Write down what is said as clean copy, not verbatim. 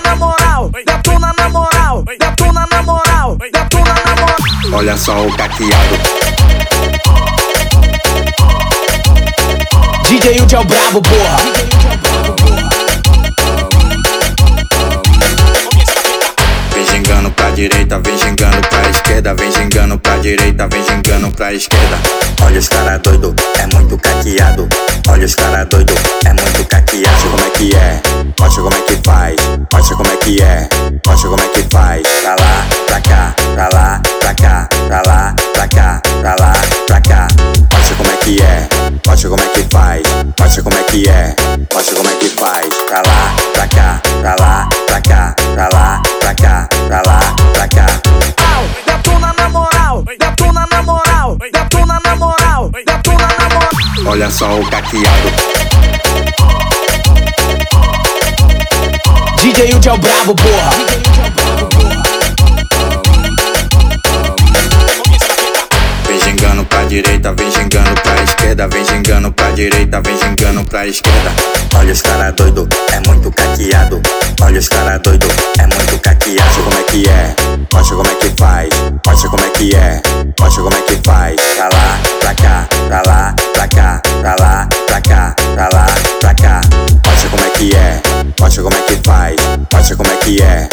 na moral, detona na moral, detona na moral, detona na moral. Olha só o caqueado. DJ Yudi é o brabo, porra. Vem gingando pra direita, vem gingando pra esquerda, vem gingando pra direita, vem gingando pra esquerda. Olha os cara doido, é muito caqueado. Olha os cara doido, é muito caqueado. Mostra como é que é, mostra como é que faz, mostra como é que é, mostra como é que faz. Pra lá, pra cá, pra lá, pra cá, pra lá, pra cá, pra lá, pra cá. Mostra como é que é, mostra como é que faz, mostra como é que é, mostra como é que faz. Pra lá, pra cá, pra lá, pra cá, pra lá, pra cá, pra lá, pra cá. Detona na moral, detona na moral, detona na moral, detona na moral. Olha só o caqueado. DJ Yudi é o brabo, porra. Vem gingando pra direita, vem gingando pra esquerda, vem gingando pra direita, vem gingando pra esquerda. Olha os cara doido, é muito caqueado. Olha os cara doido, é muito caqueado. Mostra como é que é, mostra como é que faz, mostra como é que é, mostra como é que faz. Pra lá, pra cá, pra lá, pra cá, pra lá, pra cá, pra lá, pra cá. Mostra como é que é, mostra como é que faz, mostra como é que é,